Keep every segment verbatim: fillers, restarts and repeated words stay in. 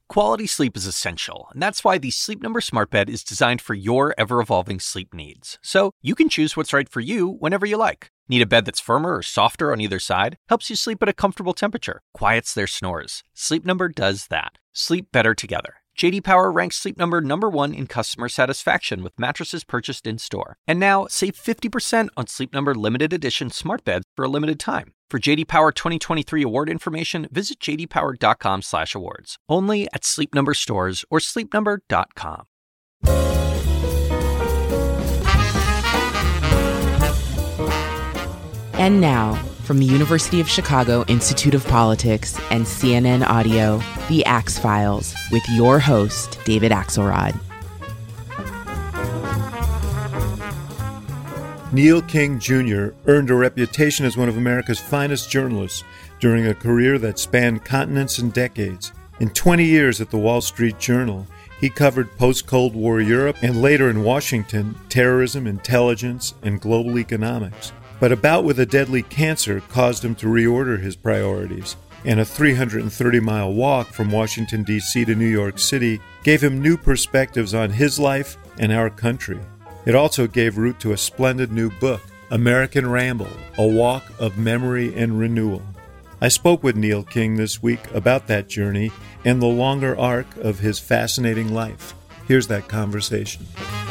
Quality sleep is essential, and that's why the Sleep Number Smart Bed is designed for your ever-evolving sleep needs. So you can choose what's right for you whenever you like. Need a bed that's firmer or softer on either side? Helps you sleep at a comfortable temperature, quiets their snores. Sleep Number does that. Sleep better together. J D Power ranks Sleep Number number one in customer satisfaction with mattresses purchased in-store. And now, save fifty percent on Sleep Number limited edition smart beds for a limited time. For J D Power twenty twenty-three award information, visit j d power dot com slash awards. Only at Sleep Number stores or sleep number dot com. And now, from the University of Chicago Institute of Politics and C N N Audio, The Axe Files, with your host, David Axelrod. Neil King Junior earned a reputation as one of America's finest journalists during a career that spanned continents and decades. In twenty years at the Wall Street Journal, he covered post-Cold War Europe and later in Washington, terrorism, intelligence, and global economics. But a bout with a deadly cancer caused him to reorder his priorities, and a three hundred thirty mile walk from Washington, D C to New York City gave him new perspectives on his life and our country. It also gave root to a splendid new book, American Ramble, A Walk of Memory and Renewal. I spoke with Neil King this week about that journey and the longer arc of his fascinating life. Here's that conversation.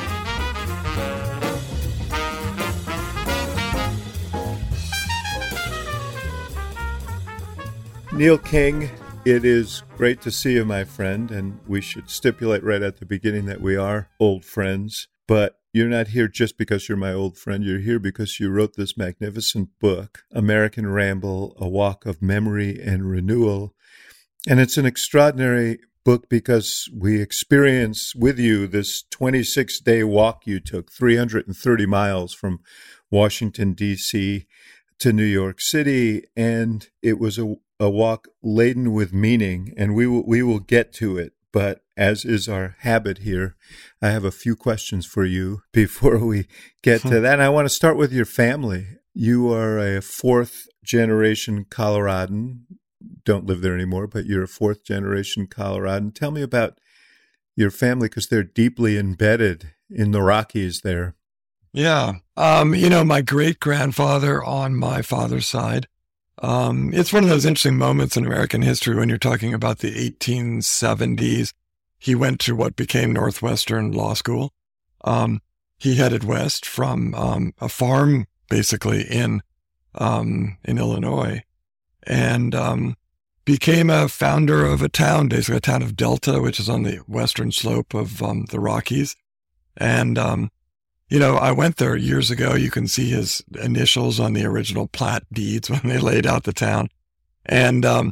Neil King, it is great to see you, my friend, and we should stipulate right at the beginning that we are old friends, but you're not here just because you're my old friend. You're here because you wrote this magnificent book, American Ramble, A Walk of Memory and Renewal, and it's an extraordinary book because we experience with you this twenty-six day walk you took, three hundred thirty miles from Washington, D C to New York City, and it was a a walk laden with meaning, and we will, we will get to it. But as is our habit here, I have a few questions for you before we get to that. And I want to start with your family. You are a fourth-generation Coloradan. Don't live there anymore, but you're a fourth-generation Coloradan. Tell me about your family, because they're deeply embedded in the Rockies there. Yeah. Um, you know, my great-grandfather on my father's side, Um, it's one of those interesting moments in American history when you're talking about the eighteen seventies. He went to what became Northwestern Law School. Um, he headed west from um, a farm, basically, in um, in Illinois, and um, became a founder of a town, basically a town of Delta, which is on the western slope of um, the Rockies. And um You know, I went there years ago. You can see his initials on the original plat deeds when they laid out the town. And um,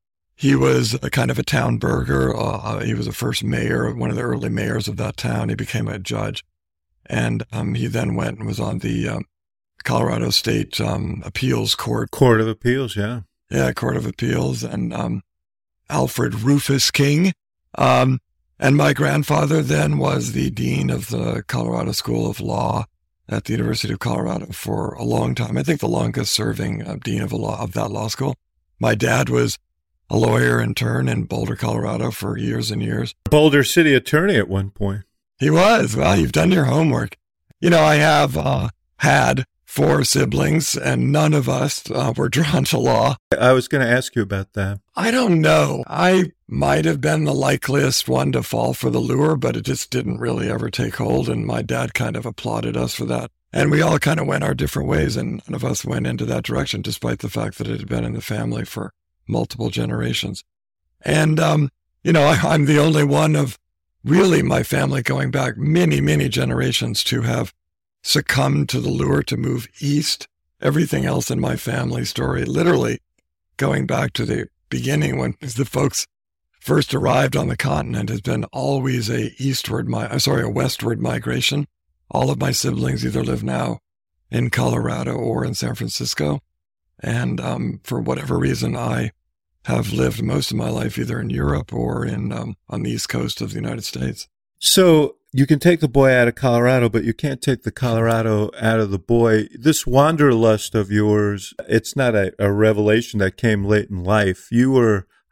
he was a kind of a town burgher. Uh, he was the first mayor, one of the early mayors of that town. He became a judge. And um, he then went and was on the um, Colorado State um, Appeals Court. Court of Appeals, yeah. Yeah, Court of Appeals. And um, Alfred Rufus King. Um And my grandfather then was the dean of the Colorado School of Law at the University of Colorado for a long time. I think the longest serving uh, dean of, a law, of that law school. My dad was a lawyer in turn in Boulder, Colorado for years and years. Boulder City attorney at one point. He was. Well, you've done your homework. You know, I have uh, had four siblings, and none of us uh, were drawn to law. I was going to ask you about that. I don't know. I might have been the likeliest one to fall for the lure, but it just didn't really ever take hold, and my dad kind of applauded us for that. And we all kind of went our different ways, and none of us went into that direction, despite the fact that it had been in the family for multiple generations. And, um, you know, I, I'm the only one of really my family going back many, many generations to have succumbed to the lure to move east. Everything else in my family story, literally going back to the beginning when the folks first arrived on the continent, has been always a eastward, mi- sorry, a westward migration. All of my siblings either live now in Colorado or in San Francisco. And um, for whatever reason, I have lived most of my life either in Europe or in um, on the east coast of the United States. So you can take the boy out of Colorado, but you can't take the Colorado out of the boy. This wanderlust of yours, it's not a, a revelation that came late in life. You were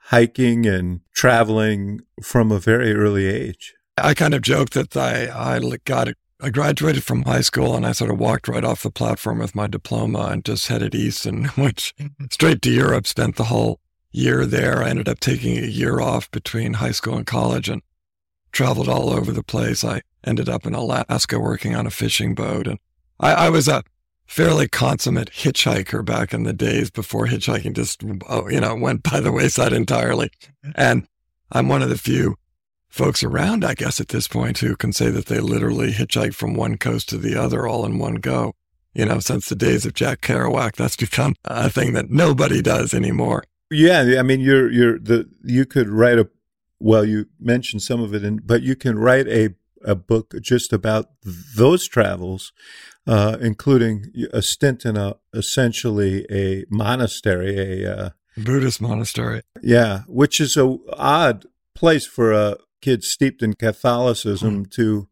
hiking and traveling from a very early age. I kind of joked that I, I got I graduated from high school and I sort of walked right off the platform with my diploma and just headed east and went straight to Europe, spent the whole year there. I ended up taking a year off between high school and college and traveled all over the place. I ended up in Alaska working on a fishing boat. And I, I was a fairly consummate hitchhiker back in the days before hitchhiking just, you know, went by the wayside entirely. And I'm one of the few folks around, I guess, at this point who can say that they literally hitchhiked from one coast to the other all in one go. You know, since the days of Jack Kerouac, that's become a thing that nobody does anymore. Yeah, I mean, you're you're the you could write a well, you mentioned some of it, in, but you can write a a book just about those travels, uh, including a stint in a essentially a monastery, a uh, Buddhist monastery. Yeah, which is a odd place for a kid steeped in Catholicism mm. to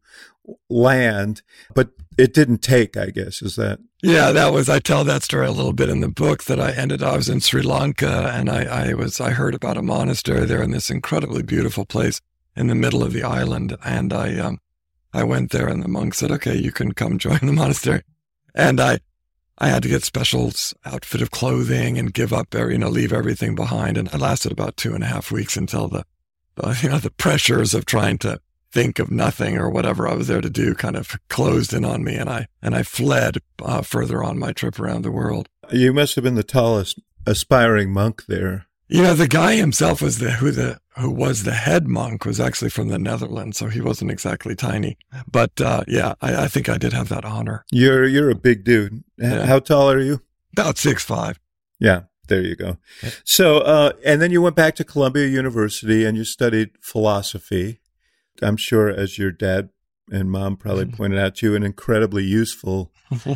land, but it didn't take, I guess, is that? Yeah, that was, I tell that story a little bit in the book that I ended, I was in Sri Lanka and I, I was, I heard about a monastery there in this incredibly beautiful place in the middle of the island. And I, um, I went there and the monk said, okay, you can come join the monastery. And I, I had to get special outfit of clothing and give up, you know, leave everything behind. And it lasted about two and a half weeks until the, the you know, the pressures of trying to think of nothing or whatever I was there to do kind of closed in on me. And I, and I fled uh, further on my trip around the world. You must have been the tallest aspiring monk there. You know, the guy himself was the, who the, who was the head monk was actually from the Netherlands. So he wasn't exactly tiny, but uh, yeah, I, I think I did have that honor. You're, you're a big dude. Yeah. How tall are you? About six five. Yeah. There you go. So, uh, and then you went back to Columbia University and you studied philosophy. I'm sure, as your dad and mom probably pointed out to you, an incredibly useful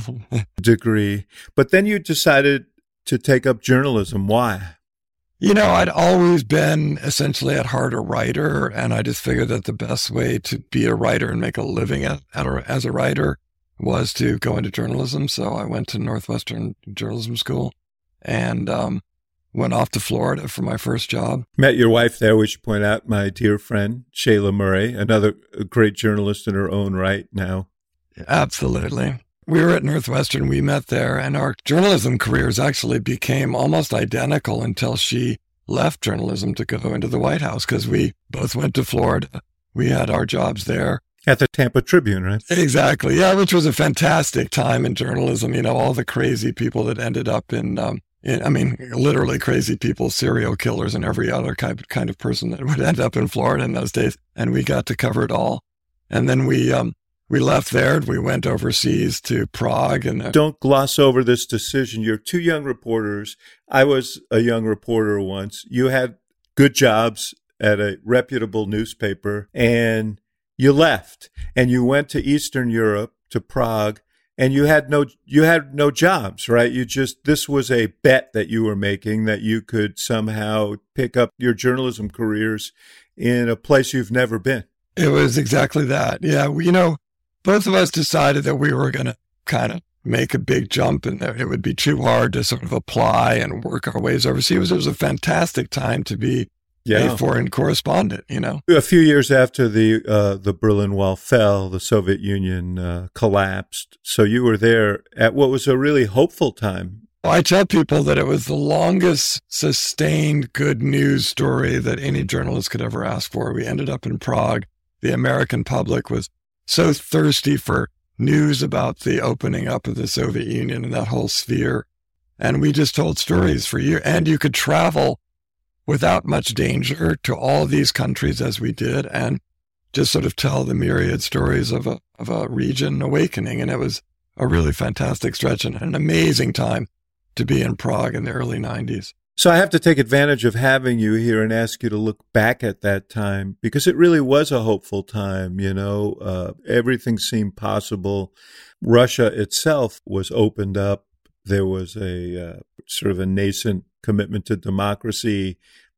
degree. But then you decided to take up journalism. Why? You know, I'd always been essentially at heart a writer, and I just figured that the best way to be a writer and make a living at, at a, as a writer was to go into journalism. So I went to Northwestern Journalism School and um, went off to Florida for my first job. Met your wife there, we should point out, my dear friend, Shayla Murray, another great journalist in her own right now. Absolutely. We were at Northwestern, we met there, and our journalism careers actually became almost identical until she left journalism to go into the White House, because we both went to Florida. We had our jobs there. At the Tampa Tribune, right? Exactly. Yeah, which was a fantastic time in journalism. You know, all the crazy people that ended up in, um, in I mean, literally crazy people, serial killers and every other kind of, kind of person that would end up in Florida in those days. And we got to cover it all. And then we, um, we left there. We went overseas to Prague. And uh, don't gloss over this decision. You're two young reporters. I was a young reporter once. You had good jobs at a reputable newspaper, and you left and you went to Eastern Europe, to Prague, and you had no you had no jobs, right? You just this was a bet that you were making that you could somehow pick up your journalism careers in a place you've never been. It was exactly that. Yeah, we, you know, both of us decided that we were going to kind of make a big jump and that it would be too hard to sort of apply and work our ways overseas. It was, it was a fantastic time to be yeah. a foreign correspondent, you know. A few years after the uh, the Berlin Wall fell, the Soviet Union uh, collapsed. So you were there at what was a really hopeful time. I tell people that it was the longest sustained good news story that any journalist could ever ask for. We ended up in Prague. The American public was so thirsty for news about the opening up of the Soviet Union and that whole sphere. And we just told stories for years. And you could travel without much danger to all these countries as we did and just sort of tell the myriad stories of a of a region awakening. And it was a really fantastic stretch and an amazing time to be in Prague in the early nineties. So I have to take advantage of having you here and ask you to look back at that time, because it really was a hopeful time. You know, uh, everything seemed possible. Russia itself was opened up. There was a uh, sort of a nascent commitment to democracy,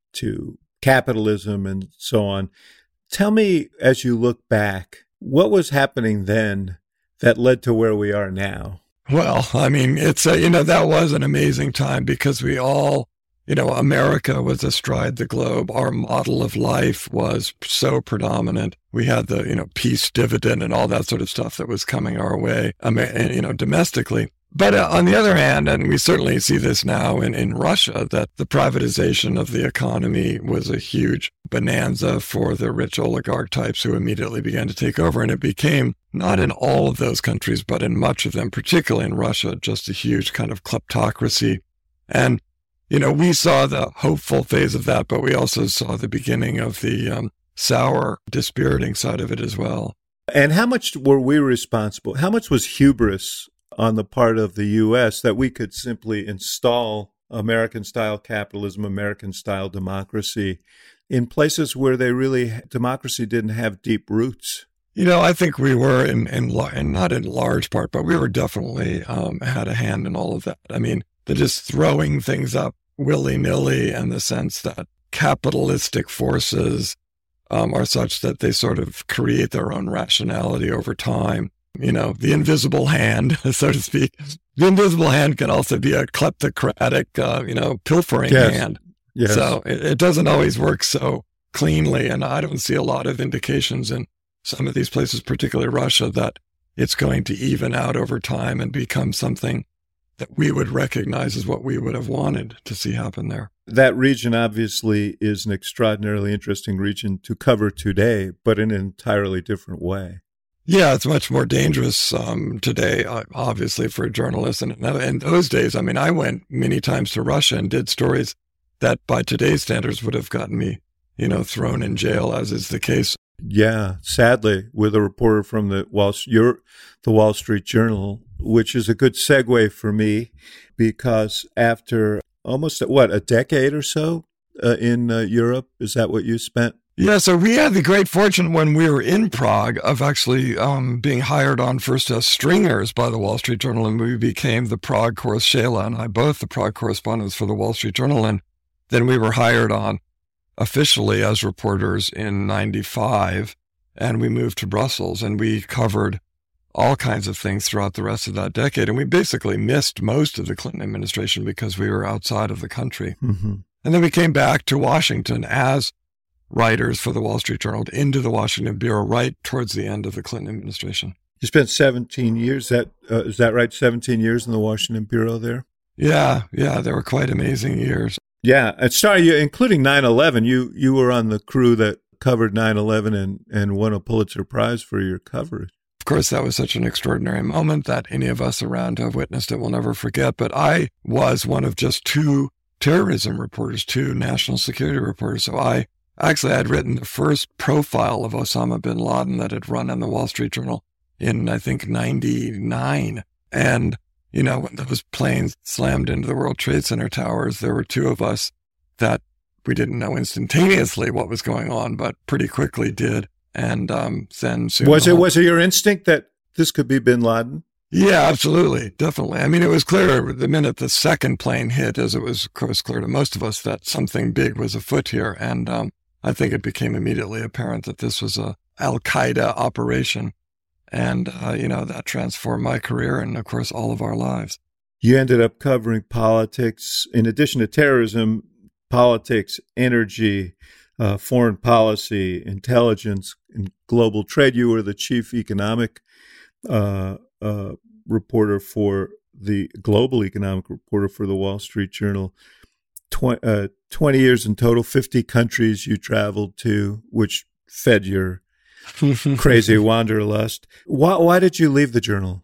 to capitalism, and so on. Tell me, as you look back, what was happening then that led to where we are now? Well, I mean, it's a, you know, that was an amazing time because we all, you know, America was astride the globe. Our model of life was so predominant. We had the, you know, peace dividend and all that sort of stuff that was coming our way, you know, domestically. But uh, on the other hand, and we certainly see this now in, in Russia, that the privatization of the economy was a huge bonanza for the rich oligarch types who immediately began to take over. And it became, not in all of those countries, but in much of them, particularly in Russia, just a huge kind of kleptocracy. And, you know, we saw the hopeful phase of that, but we also saw the beginning of the um, sour, dispiriting side of it as well. And how much were we responsible? How much was hubris on the part of the U S that we could simply install American-style capitalism, American-style democracy in places where they really, democracy didn't have deep roots? You know, I think we were in, in, in not in large part, but we were definitely um, had a hand in all of that. I mean, the just throwing things up willy-nilly, and the sense that capitalistic forces um, are such that they sort of create their own rationality over time. You know, the invisible hand, so to speak. The invisible hand can also be a kleptocratic, uh, you know, pilfering yes. hand. Yes. So it, it doesn't always work so cleanly. And I don't see a lot of indications in some of these places, particularly Russia, that it's going to even out over time and become something that we would recognize as what we would have wanted to see happen there. That region obviously is an extraordinarily interesting region to cover today, but in an entirely different way. Yeah, it's much more dangerous um, today, obviously, for journalists. And in those days, I mean, I went many times to Russia and did stories that by today's standards would have gotten me, you know, thrown in jail, as is the case. Yeah, sadly, with a reporter from the Wall, your, the Wall Street Journal, which is a good segue for me, because after almost, what, a decade or so uh, in uh, Europe, is that what you spent? Yeah, so we had the great fortune when we were in Prague of actually um, being hired on first as stringers by the Wall Street Journal, and we became the Prague correspondents, Shayla and I, both the Prague correspondents for the Wall Street Journal, and then we were hired on officially as reporters in ninety-five, and we moved to Brussels, and we covered all kinds of things throughout the rest of that decade, and we basically missed most of the Clinton administration because we were outside of the country. Mm-hmm. And then we came back to Washington as writers for the Wall Street Journal into the Washington Bureau right towards the end of the Clinton administration. You spent seventeen years, that, uh, is that right, seventeen years in the Washington Bureau there? Yeah, yeah, they were quite amazing years. Yeah, and sorry, you, including nine eleven, you, you were on the crew that covered nine eleven and, and won a Pulitzer Prize for your coverage. Of course, that was such an extraordinary moment that any of us around who have witnessed it will never forget, but I was one of just two terrorism reporters, two national security reporters, so I Actually, I had written the first profile of Osama bin Laden that had run on the Wall Street Journal in, I think, ninety-nine. And, you know, when those planes slammed into the World Trade Center towers, there were two of us that we didn't know instantaneously what was going on, but pretty quickly did. And um, then soon was it was it your instinct that this could be bin Laden? Yeah, absolutely. Definitely. I mean, it was clear the minute the second plane hit, as it was, of course, clear to most of us, that something big was afoot here. And um, I think it became immediately apparent that this was a Al-Qaeda operation. And, uh, you know, that transformed my career and, of course, all of our lives. You ended up covering politics, in addition to terrorism, politics, energy, uh, foreign policy, intelligence, and global trade. You were the chief economic uh, uh, reporter for the global economic reporter for the Wall Street Journal. Tw- uh, twenty years in total, fifty countries you traveled to, which fed your crazy wanderlust. Why, why did you leave the Journal?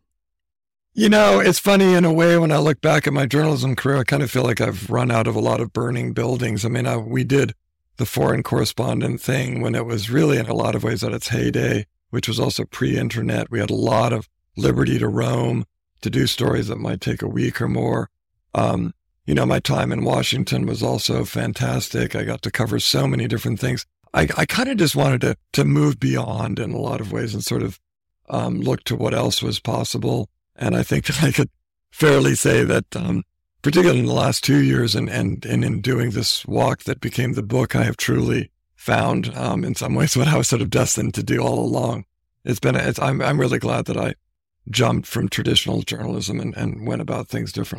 You know, it's funny in a way when I look back at my journalism career, I kind of feel like I've run out of a lot of burning buildings. I mean, I, we did the foreign correspondent thing when it was really in a lot of ways at its heyday, which was also pre-internet. We had a lot of liberty to roam, to do stories that might take a week or more. Um, you know, my time in Washington was also fantastic. I got to cover so many different things. I, I kind of just wanted to to move beyond in a lot of ways and sort of um, look to what else was possible. And I think that I could fairly say that, um, particularly in the last two years and, and, and in doing this walk that became the book, I have truly found um, in some ways what I was sort of destined to do all along. It's been, it's, I'm, I'm really glad that I jumped from traditional journalism and, and went about things differently.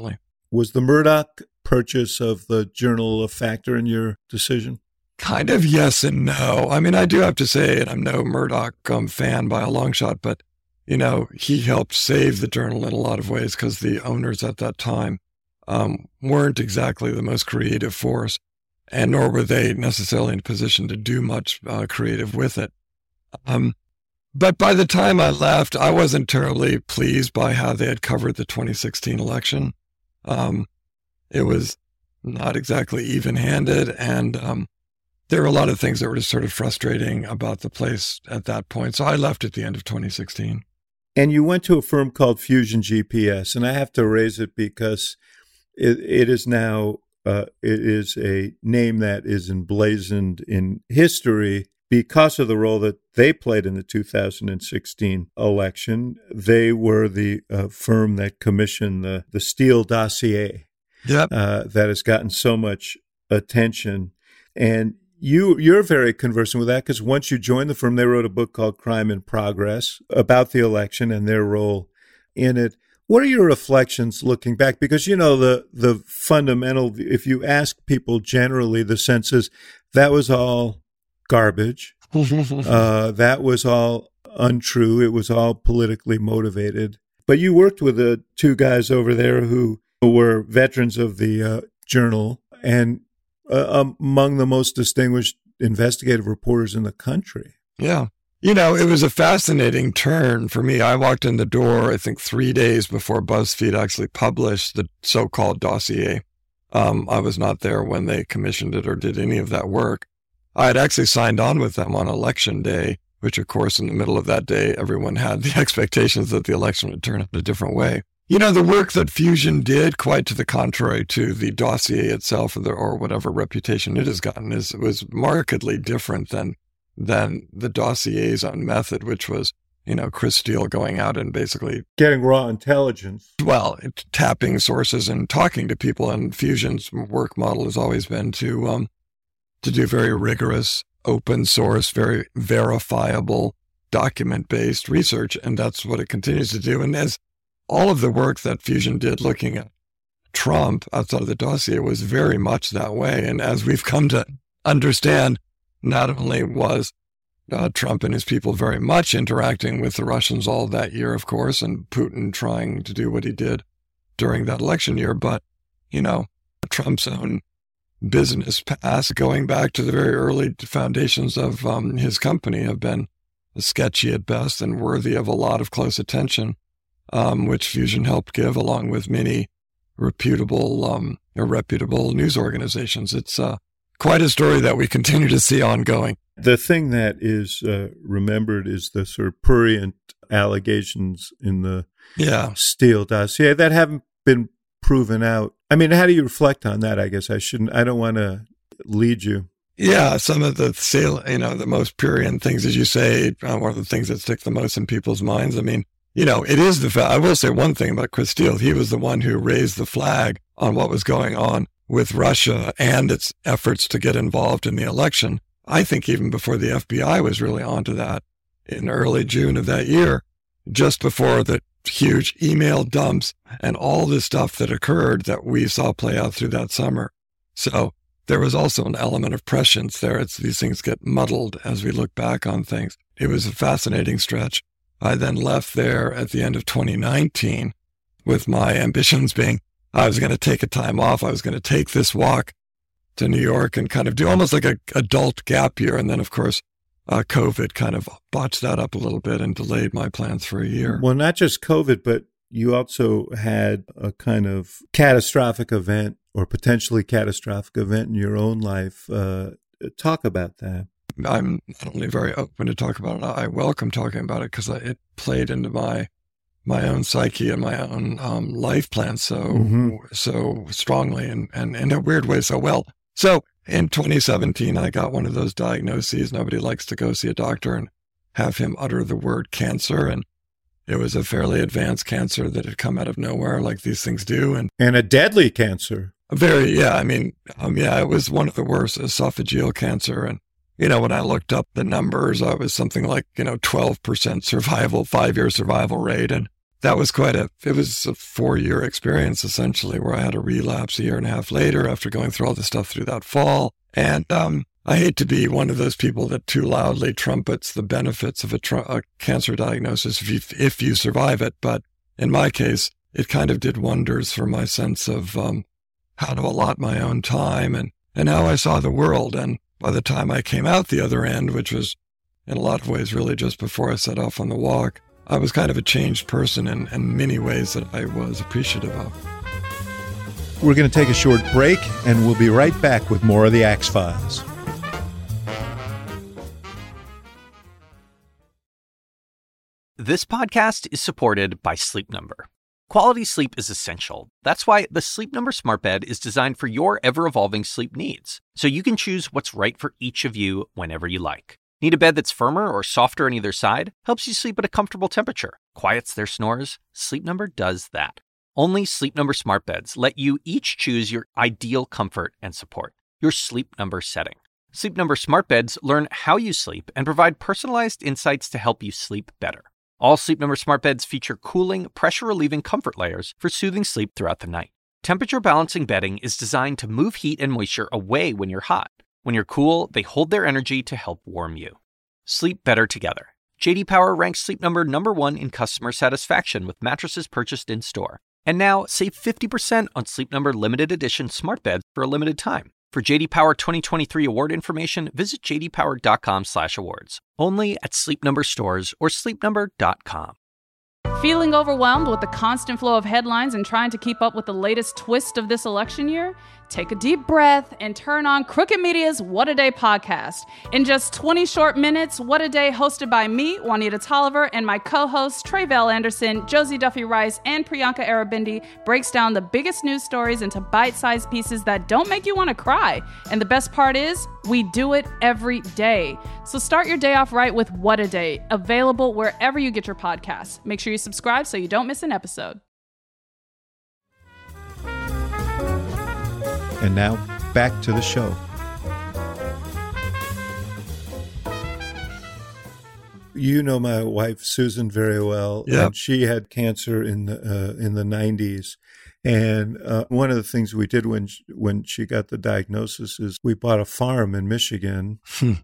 Was the Murdoch purchase of the Journal a factor in your decision? Kind of yes and no. I mean, I do have to say, and I'm no Murdoch um, fan by a long shot, but, you know, he helped save the Journal in a lot of ways because the owners at that time um, weren't exactly the most creative force, and nor were they necessarily in a position to do much uh, creative with it. Um, but by the time I left, I wasn't terribly pleased by how they had covered the twenty sixteen election. Um, it was not exactly even-handed, and um, there were a lot of things that were just sort of frustrating about the place at that point. So I left at the end of twenty sixteen. And you went to a firm called Fusion G P S, and I have to raise it because it, it is now uh, it is a name that is emblazoned in history because of the role that they played in the two thousand sixteen election. They were the uh, firm that commissioned the, the Steele dossier yep. uh, that has gotten so much attention. And You, you're very conversant with that because once you joined the firm, they wrote a book called Crime in Progress about the election and their role in it. What are your reflections looking back? Because, you know, the, the fundamental, if you ask people generally, the sense is that was all garbage. uh, that was all untrue. It was all politically motivated. But you worked with the two guys over there who were veterans of the uh, Journal and Uh, among the most distinguished investigative reporters in the country. Yeah. You know, it was a fascinating turn for me. I walked in the door, I think, three days before BuzzFeed actually published the so-called dossier. Um, I was not there when they commissioned it or did any of that work. I had actually signed on with them on election day, which, of course, in the middle of that day, everyone had the expectations that the election would turn out a different way. You know, the work that Fusion did, quite to the contrary to the dossier itself or, the, or whatever reputation it has gotten, is was markedly different than than the dossier's own method, which was, you know, Chris Steele going out and basically getting raw intelligence. Well, tapping sources and talking to people. And Fusion's work model has always been to um, to do very rigorous, open source, very verifiable, document-based research, and that's what it continues to do. And as all of the work that Fusion did looking at Trump outside of the dossier was very much that way. And as we've come to understand, not only was uh, Trump and his people very much interacting with the Russians all that year, of course, and Putin trying to do what he did during that election year, but, you know, Trump's own business past, going back to the very early foundations of um, his company, have been sketchy at best and worthy of a lot of close attention. Um, which Fusion helped give, along with many reputable um, or reputable news organizations. It's uh, quite a story that we continue to see ongoing. The thing that is uh, remembered is the sort of prurient allegations in the yeah. Steele dossier that haven't been proven out. I mean, how do you reflect on that? I guess I shouldn't, I don't want to lead you. Yeah, some of the, you know, the most prurient things, as you say, uh, one of the things that stick the most in people's minds. I mean, you know, it is the fact. I will say one thing about Chris Steele. He was the one who raised the flag on what was going on with Russia and its efforts to get involved in the election. I think even before the F B I was really onto that in early June of that year, just before the huge email dumps and all the stuff that occurred that we saw play out through that summer. So there was also an element of prescience there. It's these things get muddled as we look back on things. It was a fascinating stretch. I then left there at the end of twenty nineteen with my ambitions being I was going to take a time off. I was going to take this walk to New York and kind of do almost like a adult gap year. And then, of course, uh, COVID kind of botched that up a little bit and delayed my plans for a year. Well, not just COVID, but you also had a kind of catastrophic event or potentially catastrophic event in your own life. Uh, talk about that. I'm not only very open to talk about it, I welcome talking about it because it played into my my own psyche and my own um, life plan so mm-hmm. so strongly and, and in a weird way so well. So in twenty seventeen, I got one of those diagnoses. Nobody likes to go see a doctor and have him utter the word cancer. And it was a fairly advanced cancer that had come out of nowhere like these things do. And, and a deadly cancer. A very, yeah, I mean, um, yeah, it was one of the worst, esophageal cancer. And you know, when I looked up the numbers, I was something like, you know, twelve percent survival, five-year survival rate. And that was quite a, it was a four-year experience, essentially, where I had a relapse a year and a half later after going through all the stuff through that fall. And um, I hate to be one of those people that too loudly trumpets the benefits of a, tr- a cancer diagnosis if you, if you survive it. But in my case, it kind of did wonders for my sense of um, how to allot my own time and, and how I saw the world. And by the time I came out the other end, which was in a lot of ways really just before I set off on the walk, I was kind of a changed person in, in many ways that I was appreciative of. We're going to take a short break, and we'll be right back with more of the Axe Files. This podcast is supported by Sleep Number. Quality sleep is essential. That's why the Sleep Number Smart Bed is designed for your ever-evolving sleep needs, so you can choose what's right for each of you whenever you like. Need a bed that's firmer or softer on either side? Helps you sleep at a comfortable temperature. Quiets their snores? Sleep Number does that. Only Sleep Number Smart Beds let you each choose your ideal comfort and support, your Sleep Number setting. Sleep Number Smart Beds learn how you sleep and provide personalized insights to help you sleep better. All Sleep Number Smart Beds feature cooling, pressure-relieving comfort layers for soothing sleep throughout the night. Temperature-balancing bedding is designed to move heat and moisture away when you're hot. When you're cool, they hold their energy to help warm you. Sleep better together. J D Power ranks Sleep Number number one in customer satisfaction with mattresses purchased in-store. And now, save fifty percent on Sleep Number limited edition smart beds for a limited time. For J D Power twenty twenty-three award information, visit j d power dot com slash awards. Only at Sleep Number stores or sleep number dot com. Feeling overwhelmed with the constant flow of headlines and trying to keep up with the latest twist of this election year? Take a deep breath and turn on Crooked Media's What a Day podcast. In just twenty short minutes, What a Day, hosted by me, Juanita Tolliver, and my co-hosts Trayvell Anderson, Josie Duffy Rice, and Priyanka Arabindi, breaks down the biggest news stories into bite-sized pieces that don't make you want to cry. And the best part is, we do it every day. So start your day off right with What a Day, available wherever you get your podcasts. Make sure you subscribe so you don't miss an episode. And now, back to the show. You know my wife, Susan, very well. Yep. And she had cancer in the uh, in the nineties. And uh, one of the things we did when she, when she got the diagnosis is we bought a farm in Michigan,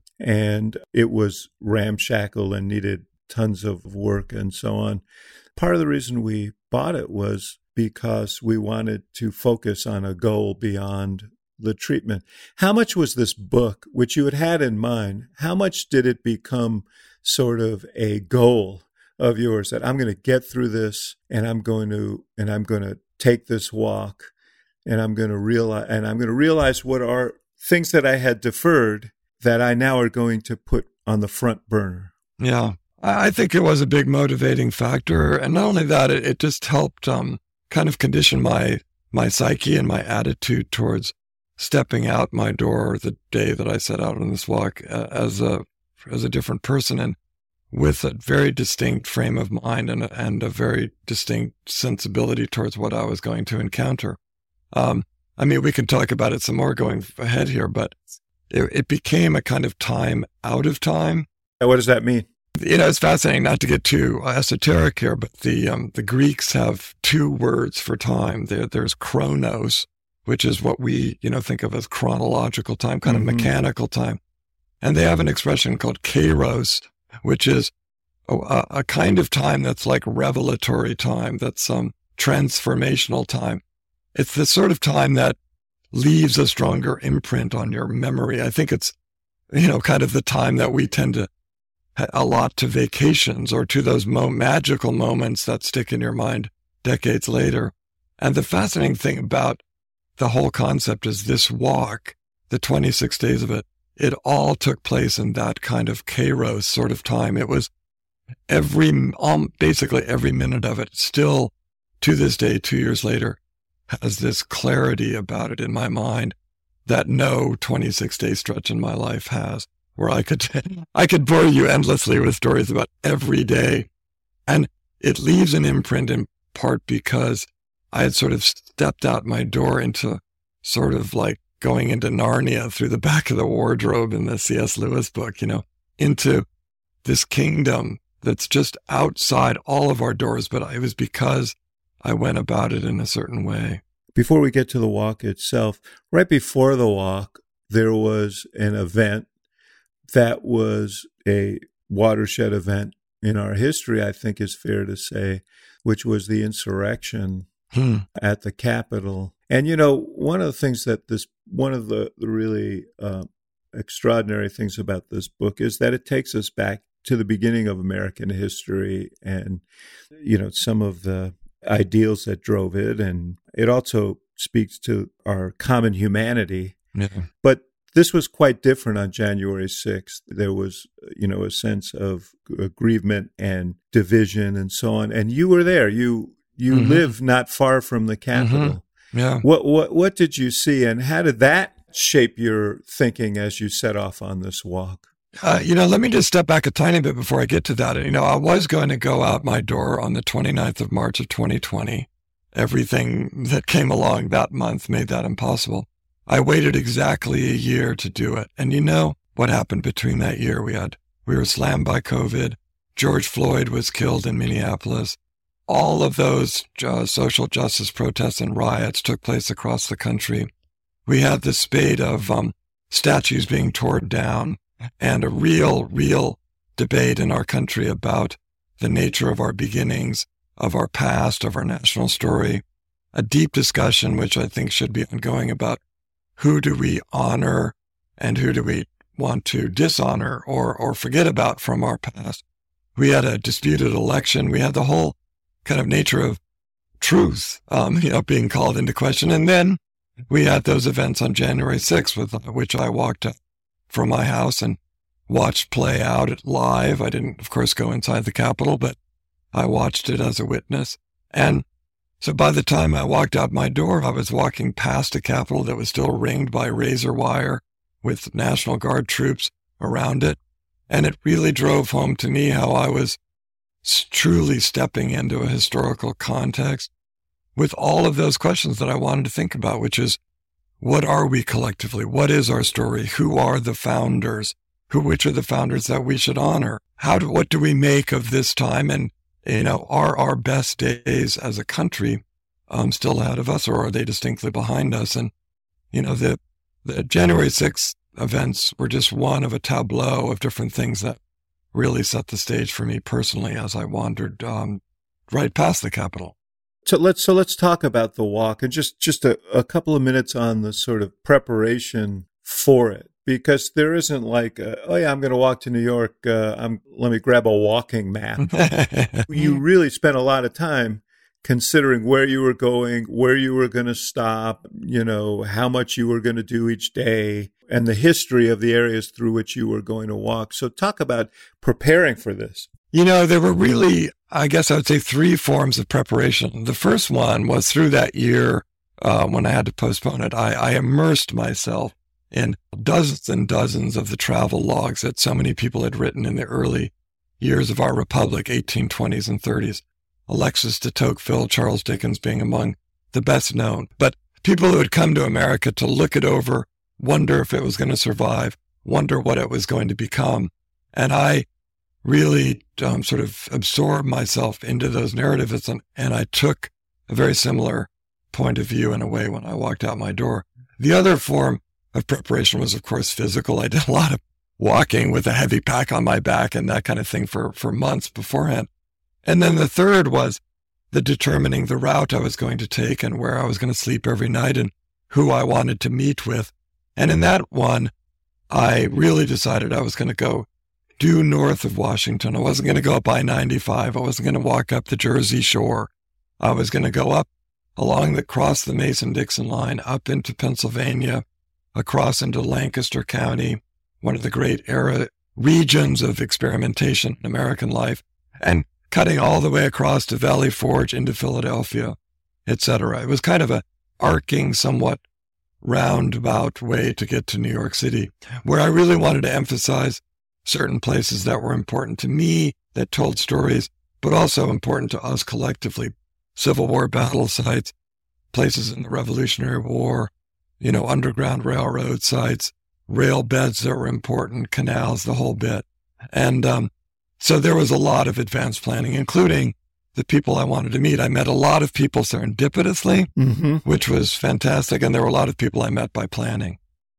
and it was ramshackle and needed tons of work and so on. Part of the reason we bought it was because we wanted to focus on a goal beyond the treatment. How much was this book, which you had had in mind, how much did it become sort of a goal of yours that I'm going to get through this, and I'm going to and I'm going to take this walk, and I'm going to realize and I'm going to realize what are things that I had deferred that I now are going to put on the front burner? Yeah, I think it was a big motivating factor, and not only that, it, it just helped um, kind of condition my my psyche and my attitude towards stepping out my door the day that I set out on this walk uh, as a as a different person, and with a very distinct frame of mind and a, and a very distinct sensibility towards what I was going to encounter. Um, I mean, we can talk about it some more going ahead here, but it, it became a kind of time out of time. What does that mean? You know, it's fascinating, not to get too esoteric here, but the um, the Greeks have two words for time. There, there's chronos, which is what we, you know, think of as chronological time, kind mm-hmm. of mechanical time. And they have an expression called kairos, which is a, a kind of time that's like revelatory time, that's um, transformational time. It's the sort of time that leaves a stronger imprint on your memory. I think it's, you know, kind of the time that we tend to allot to vacations or to those mo- magical moments that stick in your mind decades later. And the fascinating thing about the whole concept is this walk, the twenty-six days of it, it all took place in that kind of kairos sort of time. It was every, um, basically every minute of it still to this day, two years later, has this clarity about it in my mind that no twenty-six day stretch in my life has, where I could, I could bore you endlessly with stories about every day. And it leaves an imprint in part because I had sort of stepped out my door into sort of like going into Narnia through the back of the wardrobe in the C S Lewis book, you know, into this kingdom that's just outside all of our doors, but it was because I went about it in a certain way. Before we get to the walk itself, right before the walk, there was an event that was a watershed event in our history, I think is fair to say, which was the insurrection hmm. at the Capitol. And, you know, one of the things that this, one of the, the really uh, extraordinary things about this book is that it takes us back to the beginning of American history and, you know, some of the ideals that drove it. And it also speaks to our common humanity. Yeah. But this was quite different on January sixth. There was, you know, a sense of aggrievement and division and so on. And you were there. You you mm-hmm. live not far from the Capitol. Mm-hmm. Yeah. What what what did you see, and how did that shape your thinking as you set off on this walk? Uh, you know, let me just step back a tiny bit before I get to that. You know, I was going to go out my door on the twenty-ninth of March of twenty twenty. Everything that came along that month made that impossible. I waited exactly a year to do it. And you know what happened between that year? We had, we were slammed by COVID. George Floyd was killed in Minneapolis. All of those uh, social justice protests and riots took place across the country. We had the spate of um, statues being torn down and a real, real debate in our country about the nature of our beginnings, of our past, of our national story. A deep discussion, which I think should be ongoing, about who do we honor and who do we want to dishonor or or forget about from our past. We had a disputed election. We had the whole kind of nature of truth, um, you know, being called into question. And then we had those events on January sixth, with which I walked up from my house and watched play out live. I didn't, of course, go inside the Capitol, but I watched it as a witness. And so by the time I walked out my door, I was walking past a Capitol that was still ringed by razor wire with National Guard troops around it. And it really drove home to me how I was truly stepping into a historical context with all of those questions that I wanted to think about, which is, what are we collectively? What is our story? Who are the founders? Who, which are the founders that we should honor? How do, what do we make of this time? And, you know, are our best days as a country um, still ahead of us, or are they distinctly behind us? And, you know, the, the January sixth events were just one of a tableau of different things that really set the stage for me personally as I wandered um, right past the Capitol. So let's so let's talk about the walk and just, just a, a couple of minutes on the sort of preparation for it. Because there isn't like, a, oh yeah, I'm going to walk to New York. Uh, I'm let me grab a walking map. You really spent a lot of time considering where you were going, where you were going to stop, you know, how much you were going to do each day, and the history of the areas through which you were going to walk. So talk about preparing for this. You know, there were really, I guess I would say, three forms of preparation. The first one was through that year uh, when I had to postpone it. I, I immersed myself in dozens and dozens of the travel logs that so many people had written in the early years of our republic, eighteen twenties and thirties. Alexis de Tocqueville, Charles Dickens being among the best known. But people who had come to America to look it over, wonder if it was going to survive, wonder what it was going to become. And I really um, sort of absorbed myself into those narratives, and, and I took a very similar point of view in a way when I walked out my door. The other form of preparation was, of course, physical. I did a lot of walking with a heavy pack on my back and that kind of thing for, for months beforehand. And then the third was the determining the route I was going to take and where I was going to sleep every night and who I wanted to meet with. And in that one, I really decided I was going to go due north of Washington. I wasn't going to go up I ninety-five. I wasn't going to walk up the Jersey Shore. I was going to go up along the, cross the Mason-Dixon line, up into Pennsylvania, across into Lancaster County, one of the great era regions of experimentation in American life, and cutting all the way across to Valley Forge into Philadelphia, et cetera. It was kind of a arcing, somewhat roundabout way to get to New York City, where I really wanted to emphasize certain places that were important to me, that told stories, but also important to us collectively. Civil War battle sites, places in the Revolutionary War, you know, Underground Railroad sites, rail beds that were important, canals, the whole bit. And um, So there was a lot of advanced planning, including the people I wanted to meet. I met a lot of people serendipitously, Mm-hmm. which was fantastic. And there were a lot of people I met by planning.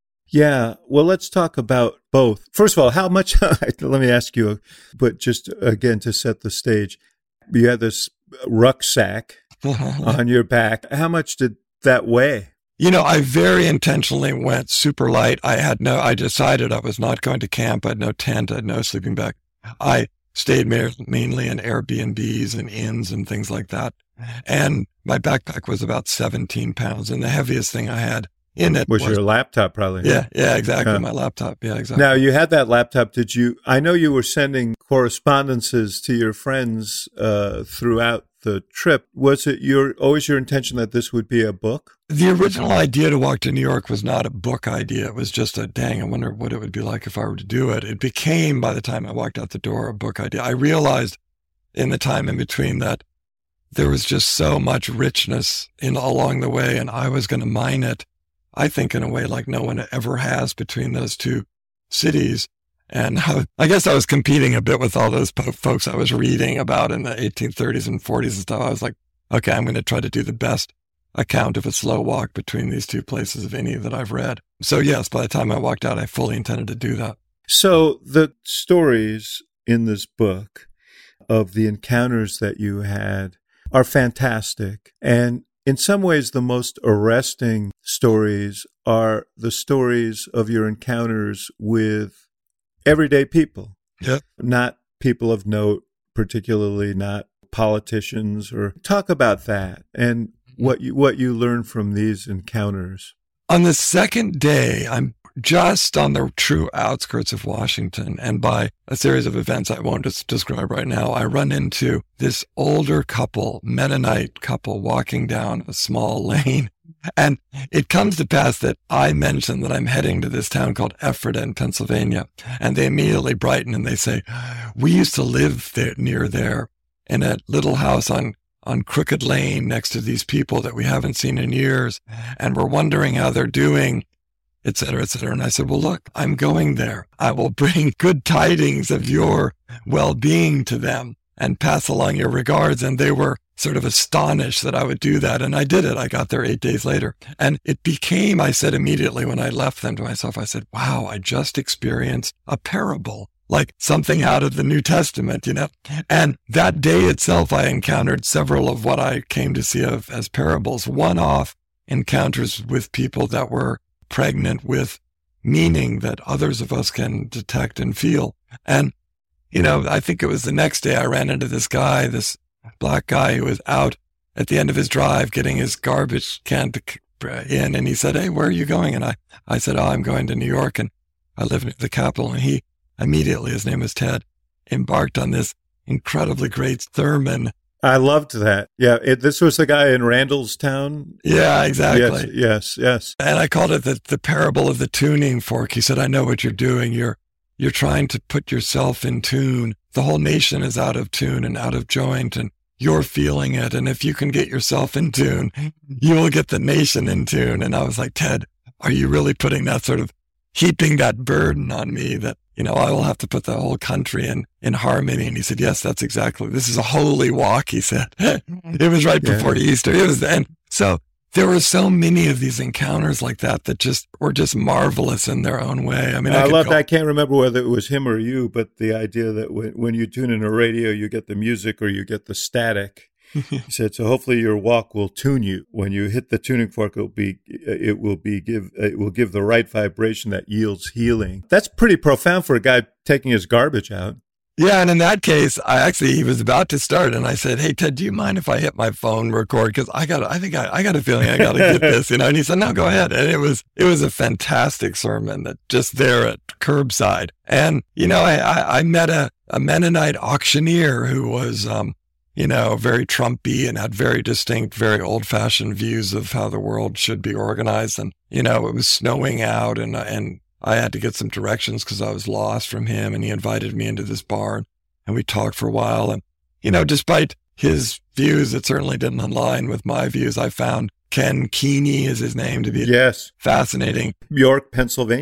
Yeah. Well, let's talk about both. First of all, how much, let me ask you, but just again to set the stage, you had this rucksack on your back. How much did that weigh? You know, I very intentionally went super light. I had no, I decided I was not going to camp. I had no tent. I had no sleeping bag. I stayed ma- mainly in Airbnbs and inns and things like that. And my backpack was about seventeen pounds. And the heaviest thing I had in it Was, was, your laptop probably? yeah, yeah, exactly. Huh. My laptop. Yeah, exactly. Now, you had that laptop. Did you, I know you were sending correspondences to your friends uh, throughout the trip. Was it your always your intention that this would be a book? The original idea to walk to New York was not a book idea. It was just a, dang, I wonder what it would be like if I were to do it. It became, by the time I walked out the door, a book idea. I realized in the time in between that there was just so much richness in along the way, and I was going to mine it, I think, in a way like no one ever has between those two cities. And I, I guess I was competing a bit with all those po- folks I was reading about in the eighteen thirties and forties and stuff. I was like, okay, I'm going to try to do the best account of a slow walk between these two places of any that I've read. So yes, by the time I walked out, I fully intended to do that. So the stories in this book of the encounters that you had are fantastic. And in some ways, the most arresting stories are the stories of your encounters with everyday people. Yeah. Not people of note, particularly not politicians. Or talk about that and what you what you learn from these encounters. On the second day, I'm just on the true outskirts of Washington, and by a series of events I won't just describe right now, I run into this older couple, Mennonite couple, walking down a small lane. And it comes to pass that I mention that I'm heading to this town called Ephrata in Pennsylvania, and they immediately brighten and they say, we used to live there near there in a little house on on Crooked Lane next to these people that we haven't seen in years, and we're wondering how they're doing, et cetera, et cetera. And I said, well, look, I'm going there. I will bring good tidings of your well-being to them and pass along your regards. And they were sort of astonished that I would do that. And I did it. I got there eight days later. And it became, I said immediately when I left them to myself, I said, wow, I just experienced a parable, like something out of the New Testament, you know? And that day itself, I encountered several of what I came to see of as parables, one-off encounters with people that were pregnant with meaning that others of us can detect and feel. And, you know, I think it was the next day I ran into this guy, this black guy who was out at the end of his drive getting his garbage can to, in. And he said, hey, where are you going? And I, I said, oh, I'm going to New York and I live in the capital. And he immediately, his name is Ted, embarked on this incredibly great sermon. I loved that. Yeah, it, this was the guy in Randallstown. Yeah, exactly. Yes, yes, yes. And I called it the, the parable of the tuning fork. He said, I know what you're doing. You're you're trying to put yourself in tune. The whole nation is out of tune and out of joint, and you're feeling it. And if you can get yourself in tune, you will get the nation in tune. And I was like, Ted, are you really putting that sort of, heaping that burden on me that, you know, I will have to put the whole country in, in harmony? And he said, yes, that's exactly, this is a holy walk, he said. It was right Yeah. before Easter. It was, and so there were so many of these encounters like that that just were just marvelous in their own way. I mean, I, I could loved, go- I can't remember whether it was him or you, but the idea that when, when you tune in a radio, you get the music or you get the static. He said, so hopefully your walk will tune you. When you hit the tuning fork, it'll be, it will be give, it will give the right vibration that yields healing. That's pretty profound for a guy taking his garbage out. Yeah, and in that case, I actually, he was about to start, and I said, hey, Ted, do you mind if I hit my phone record? Because I got, I think I, I got a feeling I got to get this, you know? And he said, no, go ahead. And it was, it was a fantastic sermon that just there at curbside. And, you know, I, I, I met a, a Mennonite auctioneer who was, um, you know, very Trumpy and had very distinct, very old-fashioned views of how the world should be organized. And, you know, it was snowing out, and and I had to get some directions because I was lost from him. And he invited me into this bar, and we talked for a while. And, you know, despite his views that certainly didn't align with my views, I found Ken Keeney is his name to be Yes. fascinating. York, Pennsylvania.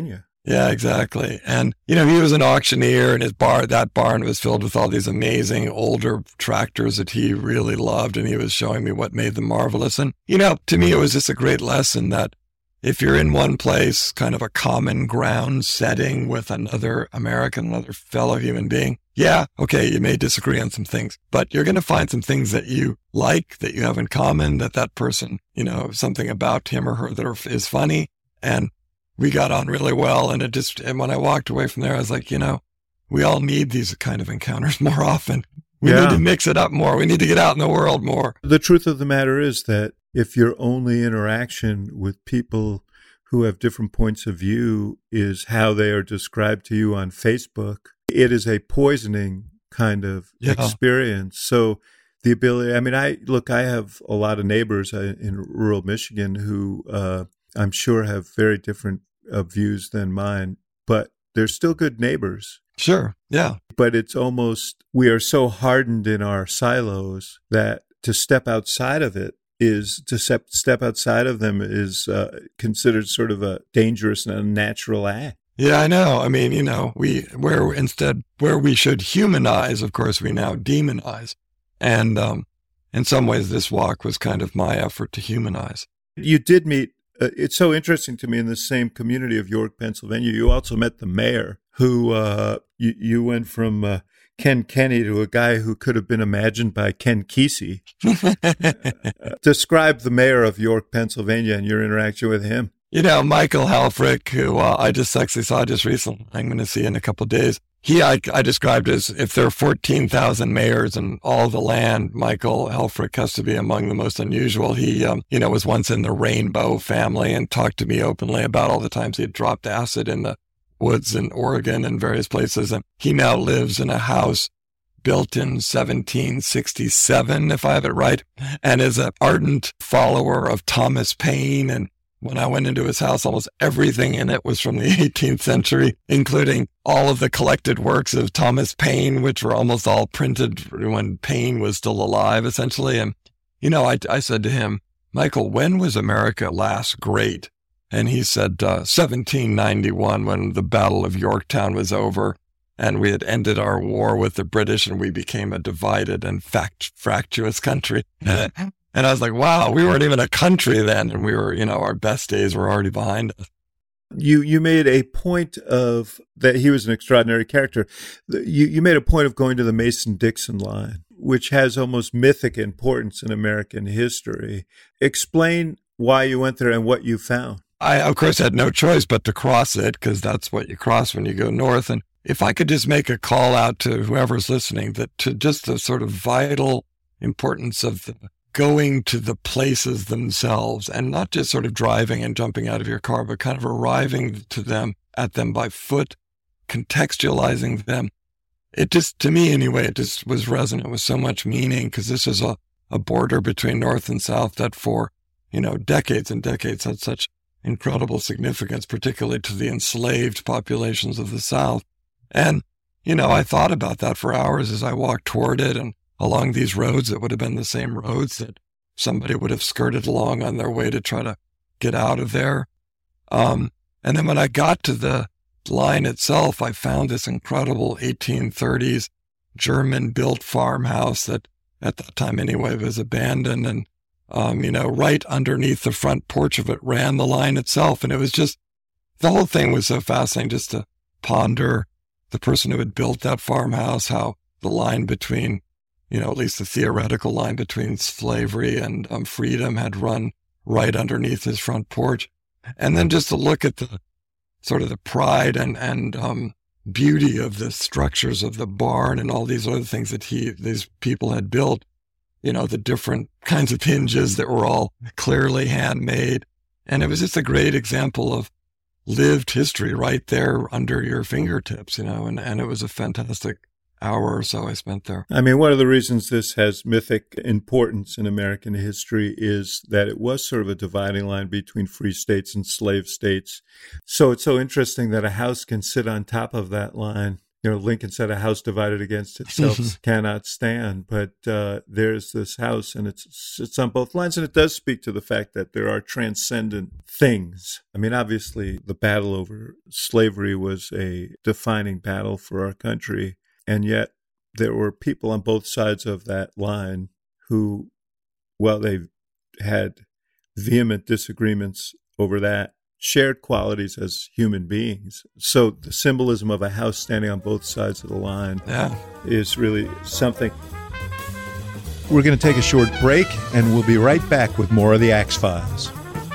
Yeah, exactly. And, you know, he was an auctioneer, and his bar, that barn was filled with all these amazing older tractors that he really loved. And he was showing me what made them marvelous. And, you know, to me, it was just a great lesson that if you're in one place, kind of a common ground setting with another American, another fellow human being, yeah, okay, you may disagree on some things, but you're going to find some things that you like, that you have in common, that that person, you know, something about him or her that are, is funny. And we got on really well. And it just, and when I walked away from there, I was like, you know, we all need these kind of encounters more often. We yeah. need to mix it up more. We need to get out in the world more. The truth of the matter is that if your only interaction with people who have different points of view is how they are described to you on Facebook, it is a poisoning kind of yeah. experience. So the ability, I mean, I look, I have a lot of neighbors in rural Michigan who uh, I'm sure have very different uh, views than mine, but they're still good neighbors. Sure. Yeah. But it's almost, we are so hardened in our silos that to step outside of it is to step, step outside of them is uh, considered sort of a dangerous and unnatural act. Yeah, I know. I mean, you know, we, where instead, where we should humanize, of course, we now demonize. And um, in some ways, this walk was kind of my effort to humanize. You did meet, uh, it's so interesting to me, in the same community of York, Pennsylvania, you also met the mayor, who uh, you, you went from uh, Ken Kenny to a guy who could have been imagined by Ken Kesey. uh, describe the mayor of York, Pennsylvania, and your interaction with him. You know, Michael Helfrich, who uh, I just actually saw just recently, I'm going to see in a couple of days. He, I, I described as if there are fourteen thousand mayors in all the land, Michael Helfrich has to be among the most unusual. He, um, you know, was once in the Rainbow family and talked to me openly about all the times he had dropped acid in the woods in Oregon and various places. And he now lives in a house built in seventeen sixty-seven, if I have it right, and is an ardent follower of Thomas Paine. And when I went into his house, almost everything in it was from the eighteenth century, including all of the collected works of Thomas Paine, which were almost all printed when Paine was still alive, essentially. And, you know, I, I said to him, Michael, when was America last great? And he said, uh, seventeen ninety-one, when the Battle of Yorktown was over, and we had ended our war with the British, and we became a divided and fact- fractious country. And I was like, wow, we weren't even a country then. And we were, you know, our best days were already behind us. You you made a point of that he was an extraordinary character. You, you made a point of going to the Mason-Dixon line, which has almost mythic importance in American history. Explain why you went there and what you found. I, of course, had no choice but to cross it, because that's what you cross when you go north. And if I could just make a call out to whoever's listening, that to just the sort of vital importance of the going to the places themselves, and not just sort of driving and jumping out of your car, but kind of arriving to them, at them by foot, contextualizing them. It just, to me anyway, it just was resonant with so much meaning, because this is a, a border between North and South that for, you know, decades and decades had such incredible significance, particularly to the enslaved populations of the South. And, you know, I thought about that for hours as I walked toward it, and along these roads that would have been the same roads that somebody would have skirted along on their way to try to get out of there. Um, and then when I got to the line itself, I found this incredible eighteen thirties German-built farmhouse that, at that time anyway, was abandoned. And, um, you know, right underneath the front porch of it ran the line itself. And it was just, the whole thing was so fascinating just to ponder the person who had built that farmhouse, how the line between, you know, at least the theoretical line between slavery and um, freedom had run right underneath his front porch. And then just to look at the sort of the pride and, and um, beauty of the structures of the barn and all these other things that he, these people had built, you know, the different kinds of hinges that were all clearly handmade. And it was just a great example of lived history right there under your fingertips, you know, and, and it was a fantastic hour or so I spent there. I mean, one of the reasons this has mythic importance in American history is that it was sort of a dividing line between free states and slave states. So it's so interesting that a house can sit on top of that line you know, Lincoln said a house divided against itself cannot stand. But uh, there's this house, and it's it's on both lines. And it does speak to the fact that there are transcendent things. I mean, obviously, the battle over slavery was a defining battle for our country. And yet there were people on both sides of that line who, while they had vehement disagreements over that, shared qualities as human beings. So the symbolism of a house standing on both sides of the line yeah. is really something. We're going to take a short break, and we'll be right back with more of the Axe Files.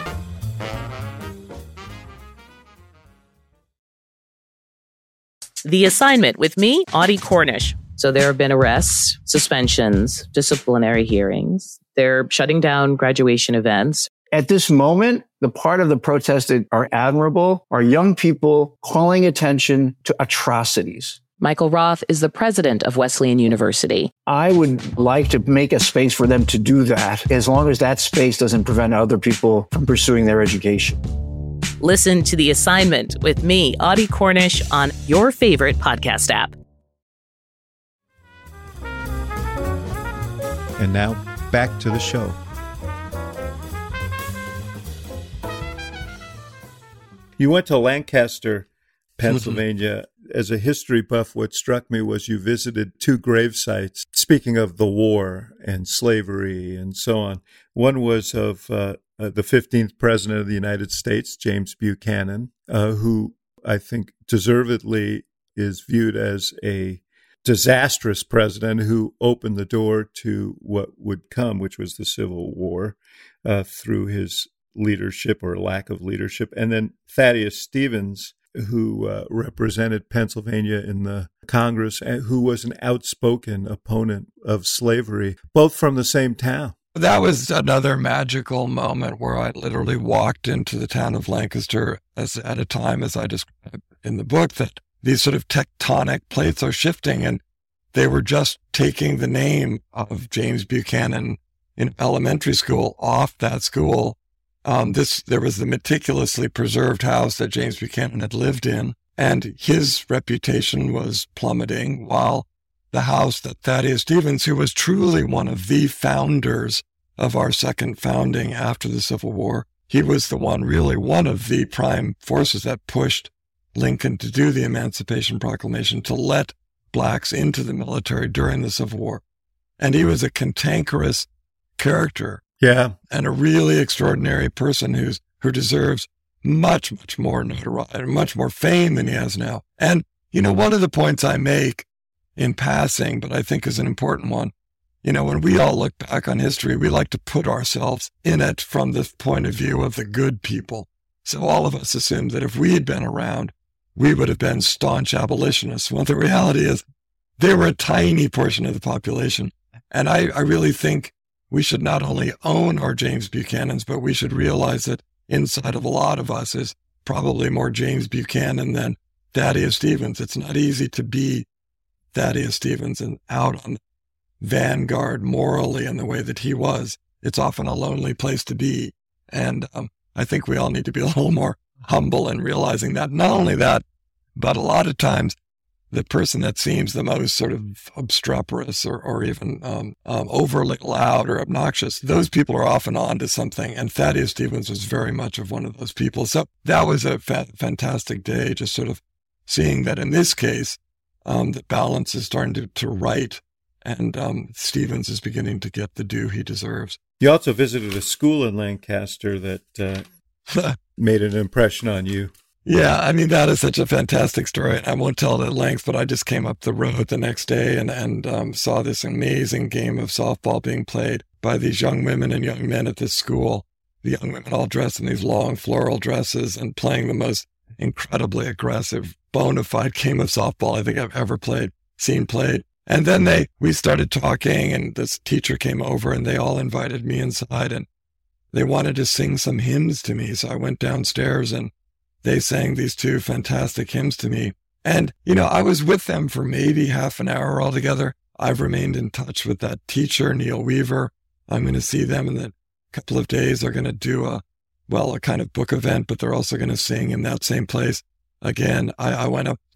The Assignment with me, Audie Cornish. So there have been arrests, suspensions, disciplinary hearings. They're shutting down graduation events. At this moment, the part of the protest that are admirable are young people calling attention to atrocities. Michael Roth is the president of Wesleyan University. I would like to make a space for them to do that, as long as that space doesn't prevent other people from pursuing their education. Listen to The Assignment with me, Audie Cornish, on your favorite podcast app. And now, back to the show. You went to Lancaster, Pennsylvania. As a history buff, what struck me was you visited two grave sites, speaking of the war and slavery and so on. One was of uh, uh, the fifteenth president of the United States, James Buchanan, uh, who I think deservedly is viewed as a disastrous president who opened the door to what would come, which was the Civil War, uh, through his leadership or lack of leadership. And then Thaddeus Stevens, who uh, represented Pennsylvania in the Congress, and who was an outspoken opponent of slavery, both from the same town. That was another magical moment where I literally walked into the town of Lancaster as, at a time, as I described in the book, that these sort of tectonic plates are shifting, and they were just taking the name of James Buchanan in elementary school off that school. Um, this there was the meticulously preserved house that James Buchanan had lived in, and his reputation was plummeting, while the house that Thaddeus Stevens, who was truly one of the founders of our second founding after the Civil War, he was the one, really one of the prime forces that pushed Lincoln to do the Emancipation Proclamation, to let blacks into the military during the Civil War. And he was a cantankerous character. Yeah. And a really extraordinary person who's who deserves much, much more notoriety, much more fame than he has now. And, you know, one of the points I make in passing, but I think is an important one, you know, when we all look back on history, we like to put ourselves in it from the point of view of the good people. So all of us assume that if we had been around, we would have been staunch abolitionists. Well, the reality is they were a tiny portion of the population. And I, I really think we should not only own our James Buchanans, but we should realize that inside of a lot of us is probably more James Buchanan than Thaddeus Stevens. It's not easy to be Thaddeus Stevens and out on the vanguard morally in the way that he was. It's often a lonely place to be. And um, I think we all need to be a little more humble in realizing that. Not only that, but a lot of times the person that seems the most sort of obstreperous or, or even um, um, overly loud or obnoxious, those people are often on to something. And Thaddeus Stevens was very much of one of those people. So that was a fa- fantastic day, just sort of seeing that in this case, um, the balance is starting to, to right, and um, Stevens is beginning to get the due he deserves. You also visited a school in Lancaster that uh, made an impression on you. Yeah, I mean, that is such a fantastic story. I won't tell it at length, but I just came up the road the next day and, and um, saw this amazing game of softball being played by these young women and young men at this school. The young women all dressed in these long floral dresses and playing the most incredibly aggressive, bona fide game of softball I think I've ever played, seen played. And then they, we started talking, and this teacher came over, and they all invited me inside, and they wanted to sing some hymns to me. So I went downstairs, and they sang these two fantastic hymns to me. And, you know, I was with them for maybe half an hour altogether. I've remained in touch with that teacher, Neil Weaver. I'm going to see them in a couple of days. They're going to do a, well, a kind of book event, but they're also going to sing in that same place. Again, I, I went up to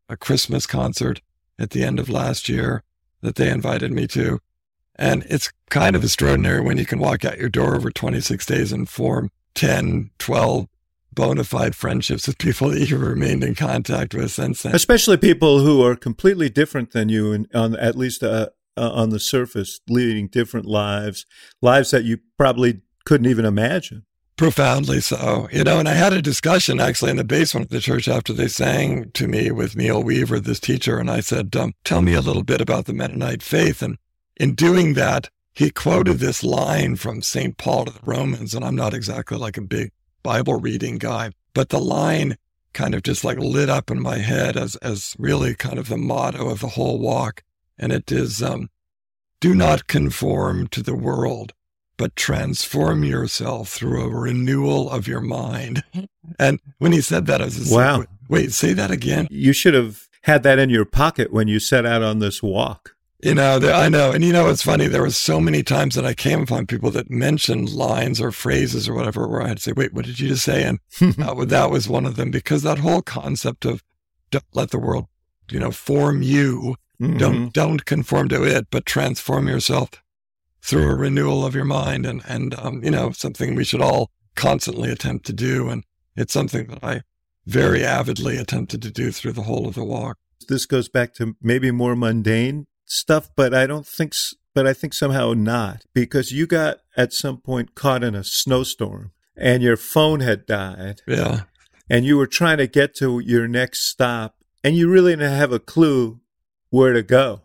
a Christmas concert at the end of last year that they invited me to. And it's kind of extraordinary when you can walk out your door over twenty-six days and form ten, twelve bona fide friendships with people that you've remained in contact with since then. Especially people who are completely different than you, and on at least uh, uh, on the surface, leading different lives, lives that you probably couldn't even imagine. Profoundly so. You know, and I had a discussion actually in the basement of the church after they sang to me with Neil Weaver, this teacher, and I said, um, tell me a little bit about the Mennonite faith. And in doing that, he quoted this line from Saint Paul to the Romans, and I'm not exactly like a big Bible reading guy, but the line kind of just like lit up in my head as as really kind of the motto of the whole walk. And it is, um, do not conform to the world, but transform yourself through a renewal of your mind. And when he said that, I was just wow. like, wait, say that again. You should have had that in your pocket when you set out on this walk. You know, there, I know. And you know, it's funny. There were so many times that I came upon people that mentioned lines or phrases or whatever where I had to say, wait, what did you just say? And uh, that was one of them, because that whole concept of don't let the world, you know, form you. Mm-hmm. Don't, don't conform to it, but transform yourself through a renewal of your mind. And, and um, you know, something we should all constantly attempt to do. And it's something that I very avidly attempted to do through the whole of the walk. This goes back to maybe more mundane stuff, but I don't think, but I think somehow not, because you got at some point caught in a snowstorm and your phone had died. Yeah. And you were trying to get to your next stop and you really didn't have a clue where to go.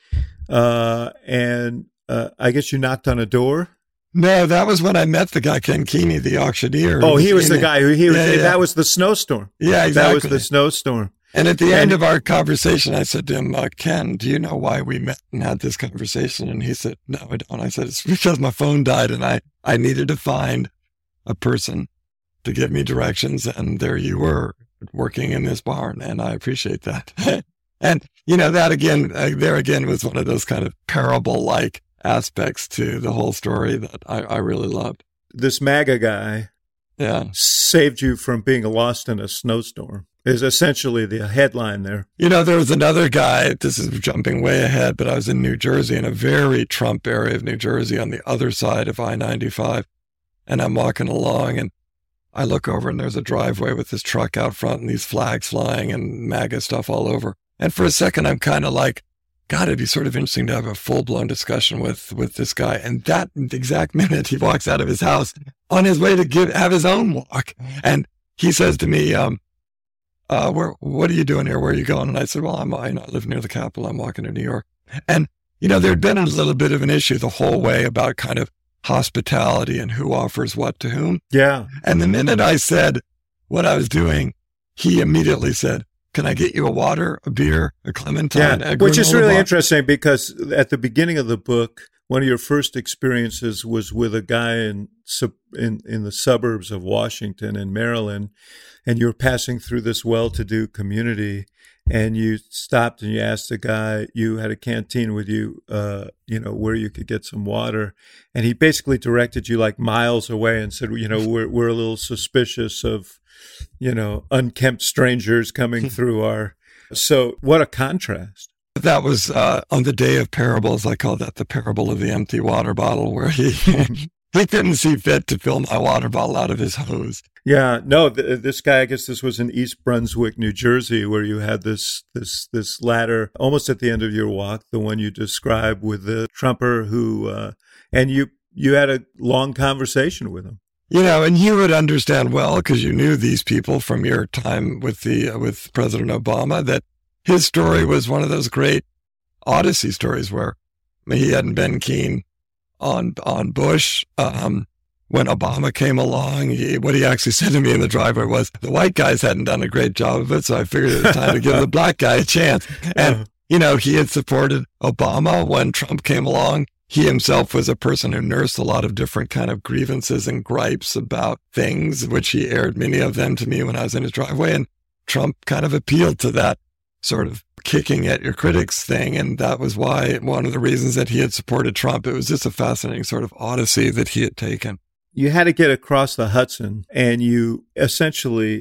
Uh, and uh, I guess you knocked on a door. No, that was when I met the guy, Ken Keeney, the auctioneer. Oh, he was the guy who, he was, yeah, yeah. that was the snowstorm. Yeah, exactly. That was the snowstorm. And at the and, end of our conversation, I said to him, uh, Ken, do you know why we met and had this conversation? And he said, no, I don't. I said, it's because my phone died and I, I needed to find a person to give me directions. And there you were working in this barn. And I appreciate that. And, you know, that again, uh, there again was one of those kind of parable-like aspects to the whole story that I, I really loved. This MAGA guy yeah. saved you from being lost in a snowstorm. Is essentially the headline there. You know, there was another guy, this is jumping way ahead, but I was in New Jersey, in a very Trump area of New Jersey on the other side of I ninety-five. And I'm walking along and I look over and there's a driveway with this truck out front and these flags flying and MAGA stuff all over. And for a second, I'm kind of like, God, it'd be sort of interesting to have a full-blown discussion with, with this guy. And that exact minute, he walks out of his house on his way to give, have his own walk. And he says to me, um, Uh, where, what are you doing here? Where are you going? And I said, well, I'm, I live near the Capitol. I'm walking to New York. And, you know, there'd been a little bit of an issue the whole way about kind of hospitality and who offers what to whom. Yeah. And the minute I said what I was doing, he immediately said, can I get you a water, a beer, a clementine? Yeah, a which is really bar? interesting because at the beginning of the book, one of your first experiences was with a guy in in in the suburbs of Washington in Maryland, and you were passing through this well-to-do community, and you stopped and you asked the guy, you had a canteen with you, uh, you know, where you could get some water, and he basically directed you like miles away and said, you know, we're we're a little suspicious of, you know, unkempt strangers coming through our. So what a contrast. That was uh, on the day of parables. I call that the parable of the empty water bottle, where he he couldn't see fit to fill my water bottle out of his hose. Yeah, no, th- this guy, I guess this was in East Brunswick, New Jersey, where you had this this this ladder almost at the end of your walk, the one you described with the Trumper who, uh, and you you had a long conversation with him. You know, and you would understand well because you knew these people from your time with the uh, with President Obama that his story was one of those great Odyssey stories where I mean, he hadn't been keen on on Bush. Um, when Obama came along, he, what he actually said to me in the driveway was, the white guys hadn't done a great job of it, so I figured it was time to give the black guy a chance. And, you know, he had supported Obama when Trump came along. He himself was a person who nursed a lot of different kind of grievances and gripes about things, which he aired many of them to me when I was in his driveway. And Trump kind of appealed to that sort of kicking at your critics thing. And that was why one of the reasons that he had supported Trump. It was just a fascinating sort of odyssey that he had taken. You had to get across the Hudson and you essentially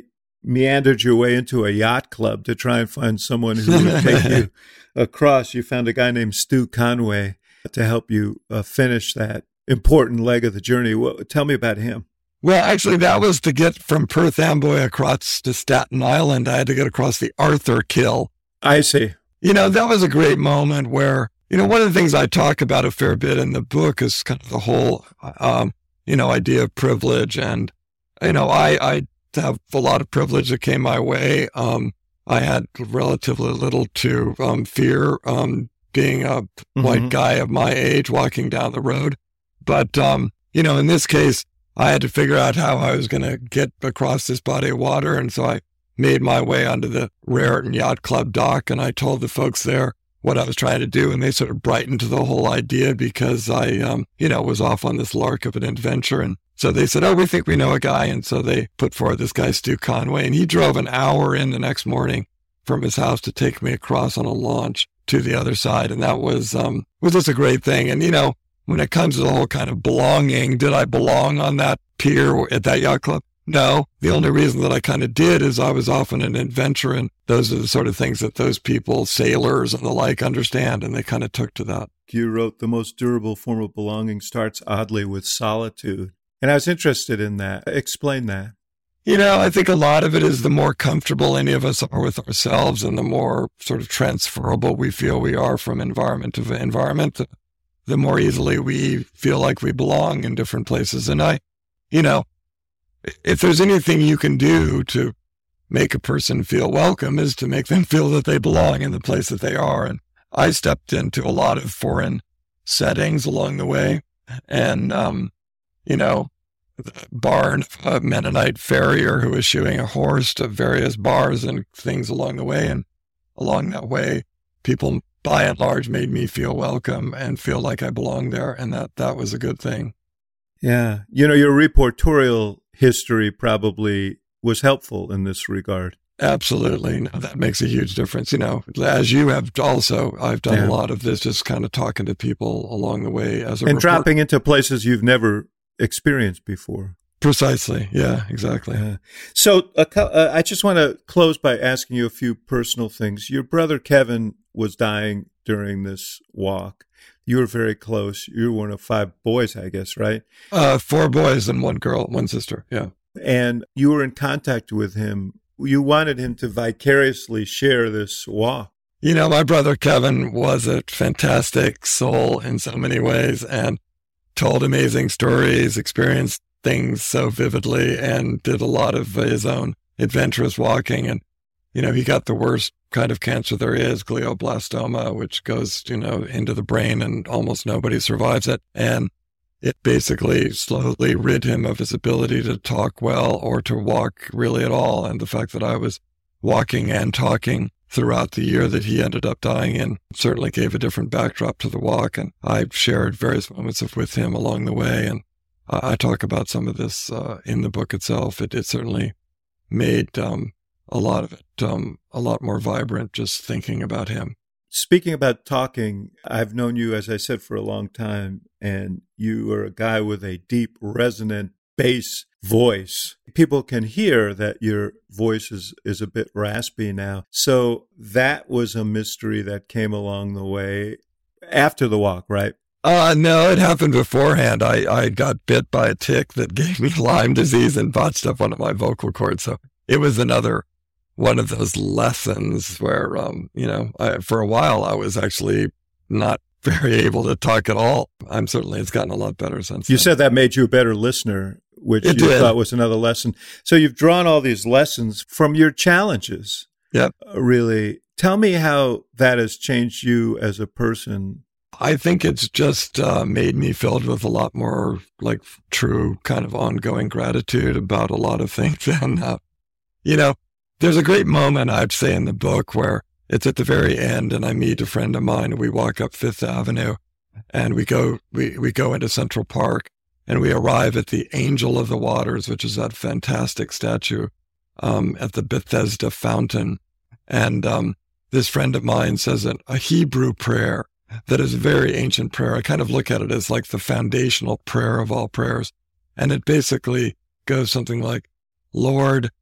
meandered your way into a yacht club to try and find someone who would take you across. You found a guy named Stu Conway to help you uh, finish that important leg of the journey. What, tell me about him. Well, actually, that was to get from Perth Amboy across to Staten Island. I had to get across the Arthur Kill. I see. You know, that was a great moment where, you know, one of the things I talk about a fair bit in the book is kind of the whole, um, you know, idea of privilege. And, you know, I, I have a lot of privilege that came my way. Um, I had relatively little to um, fear um, being a mm-hmm. white guy of my age walking down the road. But, um, you know, in this case, I had to figure out how I was going to get across this body of water. And so I made my way onto the Raritan Yacht Club dock, and I told the folks there what I was trying to do. And they sort of brightened to the whole idea because I, um, you know, was off on this lark of an adventure. And so they said, oh, we think we know a guy. And so they put forward this guy, Stu Conway, and he drove an hour in the next morning from his house to take me across on a launch to the other side. And that was, um, was just a great thing. And, you know, when it comes to the whole kind of belonging, did I belong on that pier at that yacht club? No. The only reason that I kind of did is I was often an adventurer, and those are the sort of things that those people, sailors and the like, understand, and they kind of took to that. You wrote the most durable form of belonging starts oddly with solitude. And I was interested in that. Explain that. You know, I think a lot of it is the more comfortable any of us are with ourselves and the more sort of transferable we feel we are from environment to environment, the more easily we feel like we belong in different places. And I, you know, if there's anything you can do to make a person feel welcome is to make them feel that they belong in the place that they are. And I stepped into a lot of foreign settings along the way. And, um, you know, the barn of a Mennonite farrier who was shoeing a horse to various bars and things along the way. And along that way, people by and large made me feel welcome and feel like I belonged there. And that, that was a good thing. Yeah. You know, your reportorial history probably was helpful in this regard. Absolutely. No, that makes a huge difference. You know, as you have also, I've done yeah. a lot of this, just kind of talking to people along the way as a And report- dropping into places you've never experienced before. Precisely. Yeah, exactly. Uh, so uh, uh, I just want to close by asking you a few personal things. Your brother Kevin was dying during this walk. You were very close. You were one of five boys, I guess, right? Uh, four boys and one girl, one sister. Yeah. And you were in contact with him. You wanted him to vicariously share this walk. You know, my brother Kevin was a fantastic soul in so many ways and told amazing stories, experienced things so vividly, and did a lot of his own adventurous walking. And, you know, he got the worst kind of cancer there is, glioblastoma, which goes, you know, into the brain and almost nobody survives it. And it basically slowly rid him of his ability to talk well or to walk really at all. And the fact that I was walking and talking throughout the year that he ended up dying in certainly gave a different backdrop to the walk. And I shared various moments of with him along the way. And I, I talk about some of this uh, in the book itself. It, it certainly made um, a lot of it um, a lot more vibrant just thinking about him. Speaking about talking, I've known you, as I said, for a long time, and you are a guy with a deep, resonant bass voice. People can hear that your voice is, is a bit raspy now. So that was a mystery that came along the way after the walk, right? Uh, no, it happened beforehand. I, I got bit by a tick that gave me Lyme disease and botched up one of my vocal cords. So it was another one of those lessons where, um, you know, I, for a while I was actually not very able to talk at all. I'm certainly, it's gotten a lot better since You then. said that made you a better listener, which It you did. thought was another lesson. So you've drawn all these lessons from your challenges. Yep. Uh, really. Tell me how that has changed you as a person. I think it's just uh, made me filled with a lot more like true kind of ongoing gratitude about a lot of things. And, uh, you know, there's a great moment, I'd say, in the book where it's at the very end and I meet a friend of mine and we walk up Fifth Avenue and we go, we, we go into Central Park and we arrive at the Angel of the Waters, which is that fantastic statue um, at the Bethesda fountain. And um, this friend of mine says a, a Hebrew prayer that is a very ancient prayer. I kind of look at it as like the foundational prayer of all prayers. And it basically goes something like, Lord,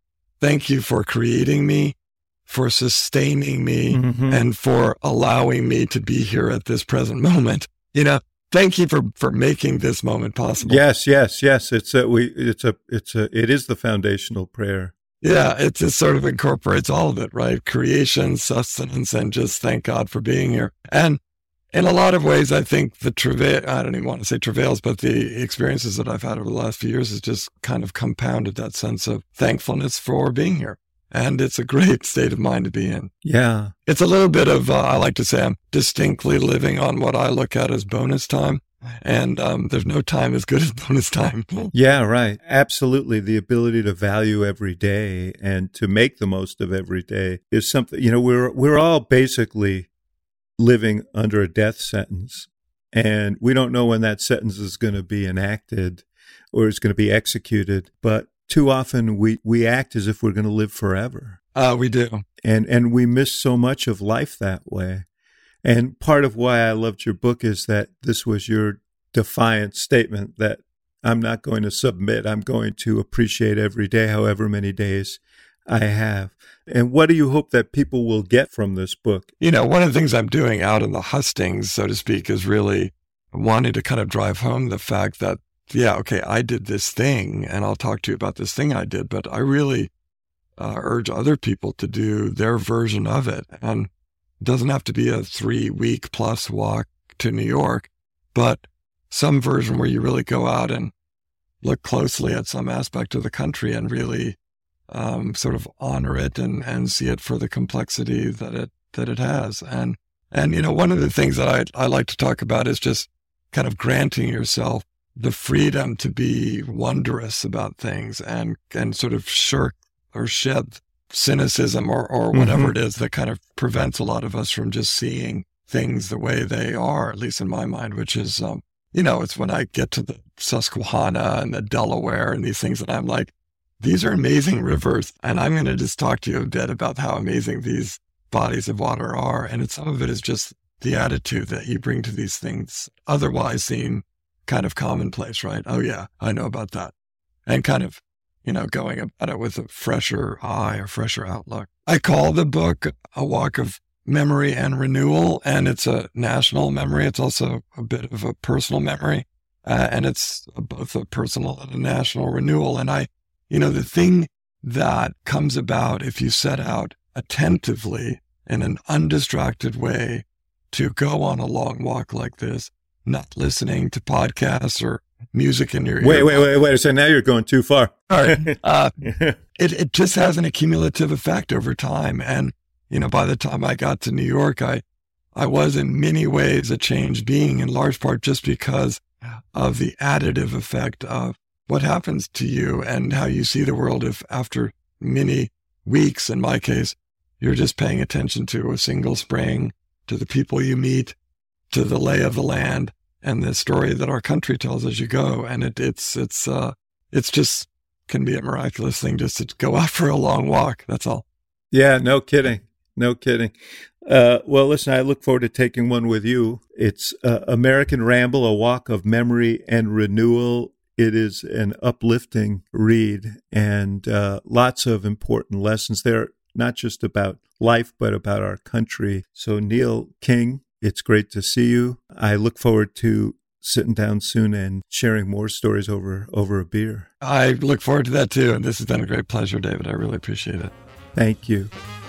thank you for creating me, for sustaining me, Mm-hmm. and for allowing me to be here at this present moment. You know, thank you for, for making this moment possible. Yes, yes, yes. It's a we. It's a. It's a. It is the foundational prayer. Yeah, it just sort of incorporates all of it, right? Creation, sustenance, and just thank God for being here. And in a lot of ways, I think the travail, I don't even want to say travails, but the experiences that I've had over the last few years has just kind of compounded that sense of thankfulness for being here. And it's a great state of mind to be in. Yeah. It's a little bit of, uh, I like to say I'm distinctly living on what I look at as bonus time. And um, there's no time as good as bonus time. Yeah, right. Absolutely. The ability to value every day and to make the most of every day is something, you know, we're, we're all basically living under a death sentence, and we don't know when that sentence is going to be enacted or is going to be executed. But too often we, we act as if we're going to live forever. Uh, we do. And, and we miss so much of life that way. And part of why I loved your book is that this was your defiant statement that I'm not going to submit. I'm going to appreciate every day, however many days I have. And what do you hope that people will get from this book? You know, one of the things I'm doing out in the hustings, so to speak, is really wanting to kind of drive home the fact that, yeah, okay, I did this thing, and I'll talk to you about this thing I did, but I really uh, urge other people to do their version of it. And it doesn't have to be a three-week plus walk to New York, but some version where you really go out and look closely at some aspect of the country and really um, sort of honor it and, and see it for the complexity that it that it has. And, and you know, one of the things that I, I like to talk about is just kind of granting yourself the freedom to be wondrous about things and, and sort of shirk or shed cynicism or, or whatever Mm-hmm. it is that kind of prevents a lot of us from just seeing things the way they are, at least in my mind, which is, um, you know, it's when I get to the Susquehanna and the Delaware and these things that I'm like, these are amazing rivers. And I'm going to just talk to you a bit about how amazing these bodies of water are. And it's, some of it is just the attitude that you bring to these things otherwise seem kind of commonplace, right? Oh yeah, I know about that. And kind of, you know, going about it with a fresher eye or fresher outlook. I call the book A Walk of Memory and Renewal, and it's a national memory. It's also a bit of a personal memory, uh, and it's both a personal and a national renewal. And I, you know, the thing that comes about if you set out attentively in an undistracted way to go on a long walk like this, not listening to podcasts or music in your ear. Wait, wait, wait, wait. So now you're going too far. All right. Uh, it, it just has an accumulative effect over time. And, you know, by the time I got to New York, I, I was in many ways a changed being, in large part just because of the additive effect of what happens to you and how you see the world if after many weeks, in my case, you're just paying attention to a single spring, to the people you meet, to the lay of the land, and the story that our country tells as you go. And it, it's, it's, uh, it's just can be a miraculous thing just to go out for a long walk. That's all. Yeah, no kidding. No kidding. Uh, well, listen, I look forward to taking one with you. It's uh, American Ramble, A Walk of Memory and Renewal. It is an uplifting read and uh, lots of important lessons there, not just about life, but about our country. So, Neil King, it's great to see you. I look forward to sitting down soon and sharing more stories over, over a beer. I look forward to that too. And this has been a great pleasure, David. I really appreciate it. Thank you.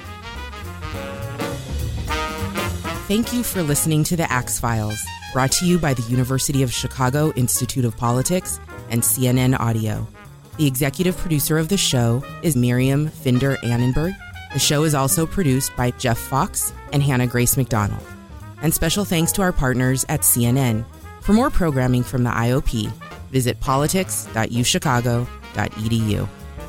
Thank you for listening to the Axe Files, brought to you by the University of Chicago Institute of Politics and C N N Audio. The executive producer of the show is Miriam Finder Annenberg. The show is also produced by Jeff Fox and Hannah Grace McDonald. And special thanks to our partners at C N N. For more programming from the I O P, visit politics dot u chicago dot e d u.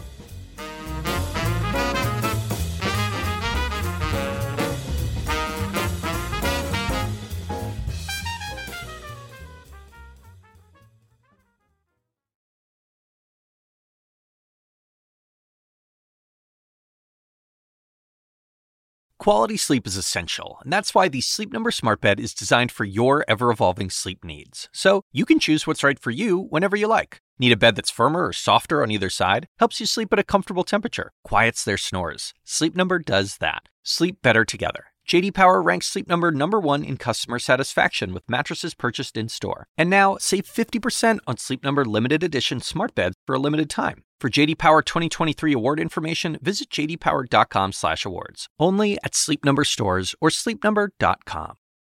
Quality sleep is essential, and that's why the Sleep Number Smart Bed is designed for your ever-evolving sleep needs. So you can choose what's right for you whenever you like. Need a bed that's firmer or softer on either side? Helps you sleep at a comfortable temperature. Quiets their snores. Sleep Number does that. Sleep better together. J D Power ranks Sleep Number number one in customer satisfaction with mattresses purchased in-store. And now, save fifty percent on Sleep Number limited edition smart beds for a limited time. For J D Power twenty twenty-three award information, visit j d power dot com slash awards. Only at Sleep Number stores or sleep number dot com.